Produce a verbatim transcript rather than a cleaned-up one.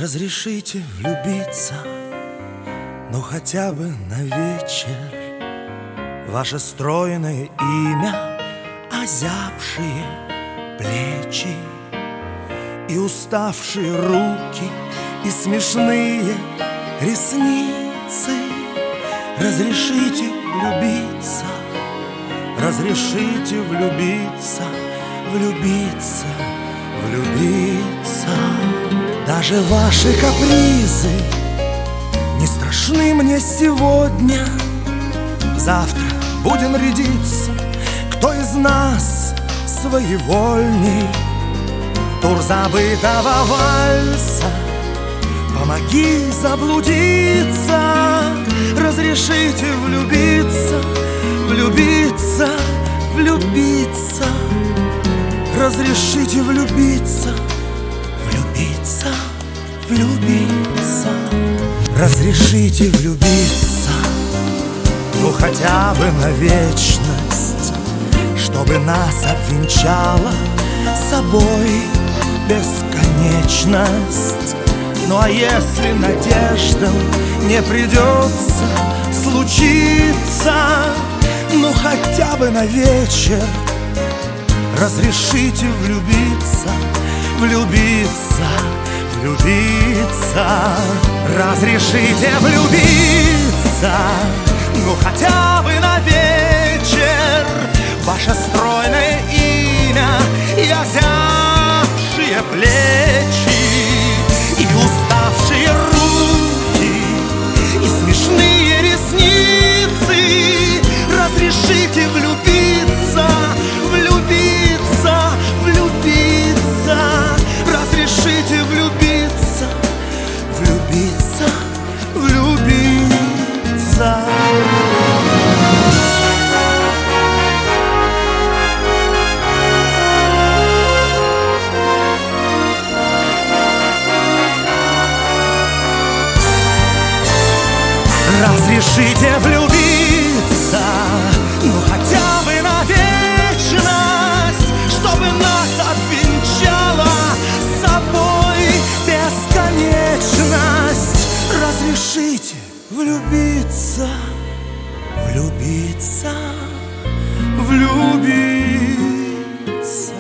Разрешите влюбиться, ну хотя бы на вечер. Ваше стройное имя, озябшие плечи и уставшие руки, и смешные ресницы. Разрешите влюбиться, разрешите влюбиться, влюбиться, влюбиться. Даже ваши капризы не страшны мне сегодня. Завтра будем рядиться, кто из нас своевольней. Тур забытого вальса, помоги заблудиться. Разрешите влюбиться, влюбиться, влюбиться. Разрешите влюбиться, влюбиться, влюбиться. Разрешите влюбиться, ну хотя бы на вечность, чтобы нас обвенчала собой бесконечность. Ну а если надеждам не придется случиться, ну хотя бы на вечер, разрешите влюбиться, влюбиться, влюбиться. Разрешите влюбиться, ну хотя бы на вечер. Ваше стройное имя и озябшие плечи, и уставшие руки, и смешные ресницы. Разрешите влюбиться, влюбиться, влюбиться. Разрешите влюбиться, влюбиться, влюбиться. Разрешите влюбиться, ну хотя бы на вечность, чтобы нас обвенчала с собой бесконечность. Разрешите влюбиться, влюбиться, влюбиться.